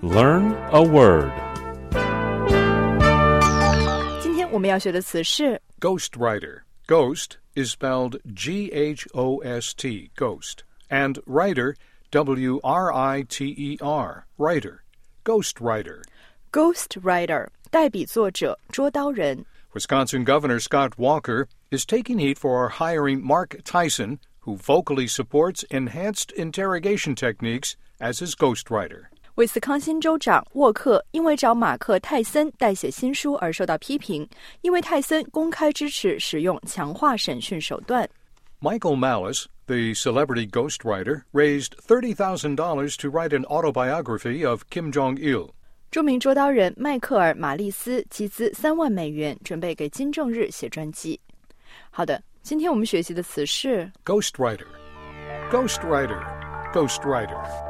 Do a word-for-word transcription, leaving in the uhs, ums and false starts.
Learn a word. 今天我们要学的词是 Ghostwriter. Ghost is spelled G H O S T, ghost, and writer, W R I T E R, writer. Ghostwriter. Ghostwriter 代笔作者捉刀人 Wisconsin Governor Scott Walker is taking heat for hiring Mark Tyson, who vocally supports enhanced interrogation techniques, as his ghostwriter. 威斯康辛州长沃克因为找马克·泰森代写新书而受到批评，因为泰森公开支持使用强化审讯手段。 Michael Malice, the celebrity ghostwriter, raised thirty thousand dollars to write an autobiography of Kim Jong-il. 著名捉刀人迈克尔·马利斯集资三万美元，准备给金正日写传记。好的，今天我们学习的词是 Ghostwriter. Ghostwriter. Ghostwriter.